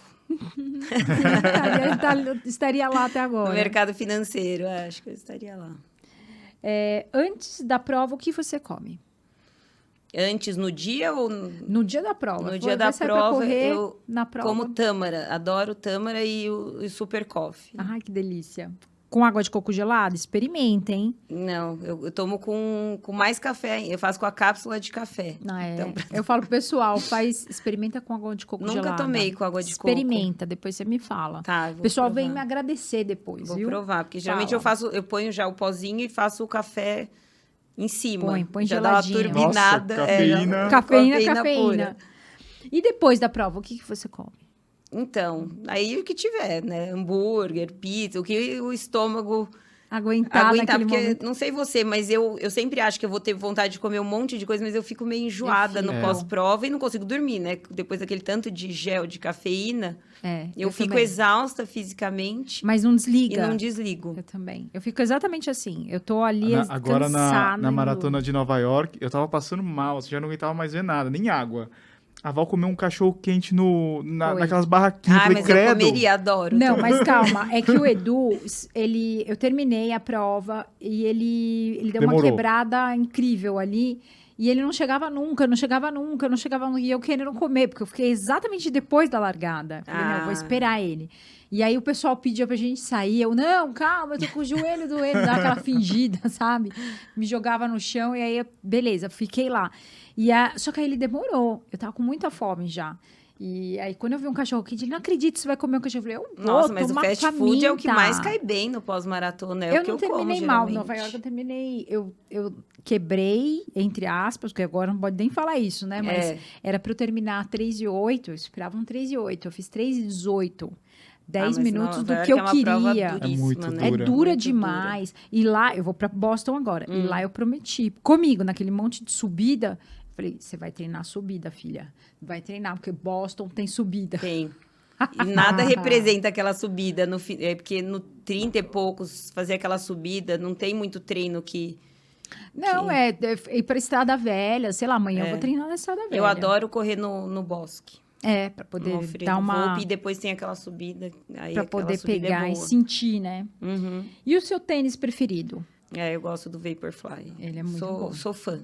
Estaria lá até agora. No mercado financeiro, acho que eu estaria lá. Antes da prova, o que você come? Antes, no dia ou... No dia da prova. No dia da pra prova, correr eu na prova. como tâmara. Adoro tâmara e o super coffee. Ai, que delícia. com água de coco gelada? Experimenta, hein? Não, eu tomo com mais café. Eu faço com a cápsula de café. Então, eu falo pro pessoal, experimenta com água de coco gelada. Nunca tomei com água de coco. Experimenta, depois você me fala. Tá, o pessoal vem me agradecer depois, vou viu? provar, porque geralmente eu ponho já o pozinho e faço o café em cima. Põe já dá uma geladinho. turbinada. Nossa, Cafeína. Pura. E depois da prova, o que você come? Então, aí o que tiver, né? Hambúrguer, pizza, o que o estômago Aguentar naquele porque, momento. não sei você, mas eu sempre acho que eu vou ter vontade de comer um monte de coisa, mas eu fico meio enjoada no pós-prova e não consigo dormir, né? Depois daquele tanto de gel, de cafeína, eu fico também. Exausta fisicamente. Mas não desliga. E não desligo. Eu também. Eu fico exatamente assim. Eu tô ali agora cansada. na maratona de Nova York, eu tava passando mal, já não aguentava mais ver nada, nem água. A Val comeu um cachorro quente naquelas barraquinhas. Falei, mas credo. eu comeria, adoro. Não, mas calma. É que o Edu, eu terminei a prova e ele deu uma quebrada incrível ali. E ele não chegava nunca. E eu querendo comer, porque eu fiquei exatamente depois da largada. Falei, não, eu vou esperar ele. E aí o pessoal pedia pra gente sair. Eu, não, calma, eu tô com o joelho doendo. Dava aquela fingida, sabe? Me jogava no chão e aí, beleza, fiquei lá. Só que aí ele demorou. Eu tava com muita fome já. E aí, quando eu vi um cachorro quente, ele não acredita que você vai comer um cachorro. Eu falei, nossa, mas o fast food é o que mais cai bem no pós-maratona. É o que eu como, terminei mal. Em Nova York, eu terminei... Eu quebrei, entre aspas, porque agora não pode nem falar isso, né? Mas era pra eu terminar 3:08. Eu esperava um 3:08. Eu fiz 3:18. 10 minutos do que eu queria. É muito dura. É dura demais. E lá, eu vou pra Boston agora. E lá eu prometi. Comigo, naquele monte de subida... Falei, você vai treinar subida, filha. Vai treinar, porque Boston tem subida. Tem. E nada representa aquela subida. Porque no 30 e poucos, fazer aquela subida, não tem muito treino que... Não, é ir pra Estrada Velha. Sei lá, amanhã eu vou treinar na Estrada Velha. Eu adoro correr no bosque. Pra poder dar uma... E depois tem aquela subida. Pra poder pegar e sentir, né? Uhum. E o seu tênis preferido? Eu gosto do Vaporfly. Ele é muito bom. Sou fã.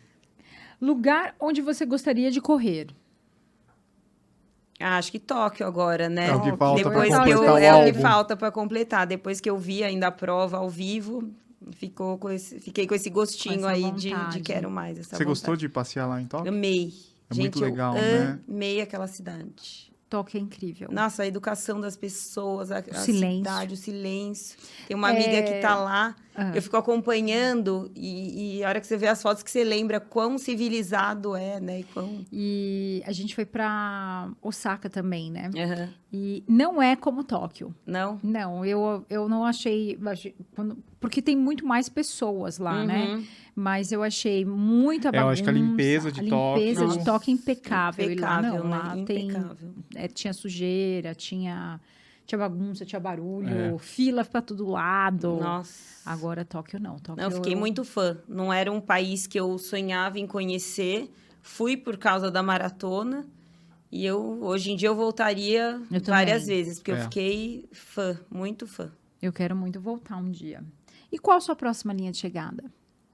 Lugar onde você gostaria de correr? Acho que Tóquio agora, né? É o que falta para Depois completar o é o que álbum. falta para completar. Depois que eu vi ainda a prova ao vivo, fiquei com esse gostinho aí de quero mais. Você gostou de passear lá em Tóquio? Amei. É Gente, muito legal, né? Amei aquela cidade. Tóquio é incrível. Nossa, a educação das pessoas, a silêncio. cidade, o silêncio. Tem uma amiga que tá lá, eu fico acompanhando e a hora que você vê as fotos que você lembra quão civilizado é, né? E a gente foi pra Osaka também, né? Uhum. E não é como Tóquio. Não? Não, eu não achei... Porque tem muito mais pessoas lá, né? Mas eu achei muita bagunça. Eu acho que a limpeza de Tóquio... A limpeza de Tóquio é impecável. Impecável, e lá não, lá né? tem... Impecável. Tinha sujeira, tinha bagunça, tinha barulho, fila pra todo lado. Nossa. Agora Tóquio não. Eu fiquei muito fã. Não era um país que eu sonhava em conhecer. Fui por causa da maratona. E hoje em dia eu voltaria várias vezes, porque eu fiquei fã, muito fã. Eu quero muito voltar um dia. E qual a sua próxima linha de chegada?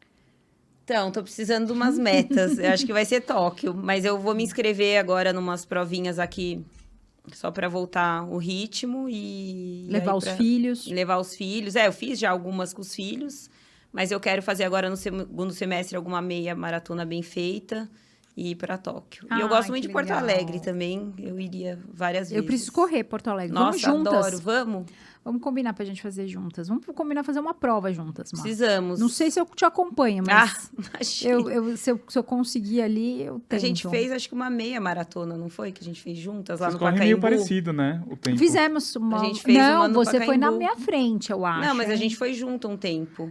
Então, tô precisando de umas metas. Eu acho que vai ser Tóquio, mas eu vou me inscrever agora numas provinhas aqui só para voltar o ritmo e levar os filhos. Levar os filhos. Eu fiz já algumas com os filhos, mas eu quero fazer agora no segundo semestre alguma meia maratona bem feita e ir para Tóquio. E eu gosto muito de Porto Alegre também. Eu iria várias vezes. Eu preciso correr Porto Alegre. Nossa, vamos juntas. Adoro. Vamos? Vamos combinar pra gente fazer juntas. Vamos combinar fazer uma prova juntas, Mar. Precisamos. Não sei se eu te acompanho, mas se eu conseguir ali, eu tento. A gente fez, acho que uma meia maratona, não foi? Que a gente fez juntas lá no Pacaembu. Meio parecido, né? O tempo. Fizemos uma... A gente fez uma no você Pacaembu. foi na minha frente, eu acho. Não, mas a gente foi junto um tempo.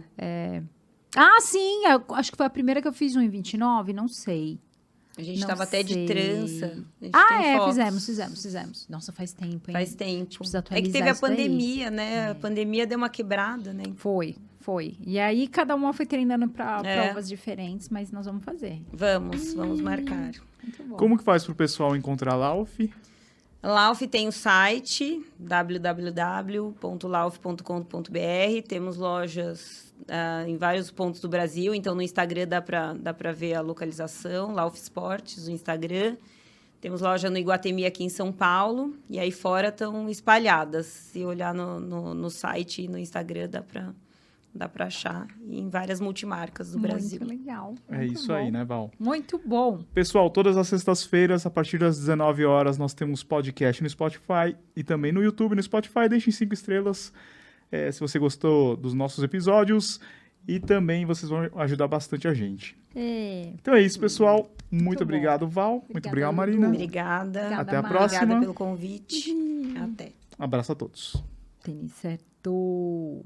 Ah, sim! Acho que foi a primeira que eu fiz 1,29, não sei. A gente estava até de trança. Fizemos. Nossa, faz tempo, hein? Faz tempo. Precisa atualizar que teve a isso daí. pandemia, né? A pandemia deu uma quebrada, né? Foi. E aí, cada uma foi treinando para provas diferentes, mas nós vamos fazer. Vamos marcar. Muito bom. Como que faz pro pessoal encontrar a Lauf? Lauf tem o site www.lauf.com.br. Temos lojas em vários pontos do Brasil. Então, no Instagram dá para ver a localização. Lauf Esportes, o Instagram. Temos loja no Iguatemi aqui em São Paulo. E aí fora estão espalhadas. Se olhar no site e no Instagram, dá para achar em várias multimarcas do Brasil. Muito legal. É muito isso bom. aí, né, Val? Muito bom. Pessoal, todas as sextas-feiras, a partir das 19 horas, nós temos podcast no Spotify e também no YouTube. No Spotify, deixem 5 estrelas se você gostou dos nossos episódios e também vocês vão ajudar bastante a gente. Então é isso, pessoal. Muito obrigado, Val. Muito obrigado, Dudu. Marina. Obrigada. Até a Mari. próxima. Obrigada pelo convite. Até. Um abraço a todos. Tênis certo.